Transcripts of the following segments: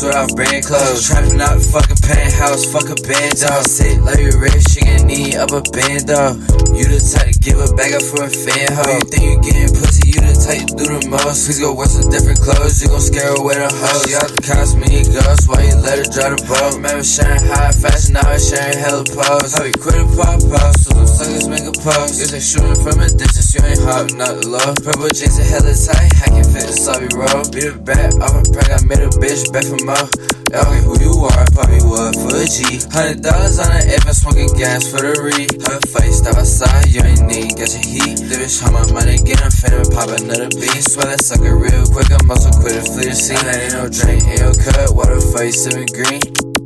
without brand clothes. Trapping out fucking penthouse, fuck a bando. Sit like you rich, she gon' need up a bando. You the type to give a bag up for a fan hoe. You think you getting pussy, you the type to do the most. Please go wear some different clothes, you gon' scare her with a hoe. She out the cops, me ghost, why you let her drive the boat? Remember sharing high fashion, now I'm sharing hella pose. How we quit a pop post, so some suckers make a post. You say shooting from a distance, you ain't hot, not low. Purple jeans are hella tight, I can fit the sloppy roll. Beat a bat off a prank, I made a bitch back from mo. Ask me who you are, probably what for a G. $100 on an F and smoking gas for the re. Her face, step outside, you ain't need, got your heat. The bitch on my money, get him finna pop another beat. Swear that sucker real quick, I'm also quit a fleet of scene. That ain't no drink, ain't no cut, water face, sipping green.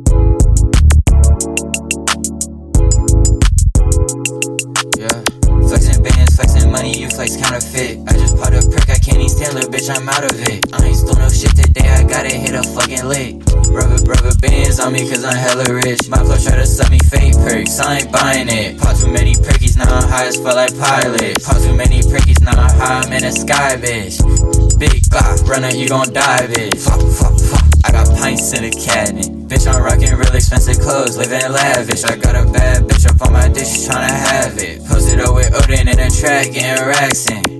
Flexing bands, flexing money, you flex counterfeit. I just popped a prick, I can't even stand, little bitch, I'm out of it. I ain't stole no shit today, I gotta hit a fucking lick. Rubber bands on me cause I'm hella rich. My flow try to sell me fake perks, I ain't buying it. Pop too many prickies, now I'm high as fuck like pilot. Pop too many prickies, now I'm high, I'm in the sky, bitch. Big Glock, runner, you gon' die, bitch. Fuck. I got pints in the cabinet. Bitch, I'm rocking real expensive clothes, living lavish. I got a bad bitch up on my dish, tryna have it. Posted up with Odin in the track, getting racks in.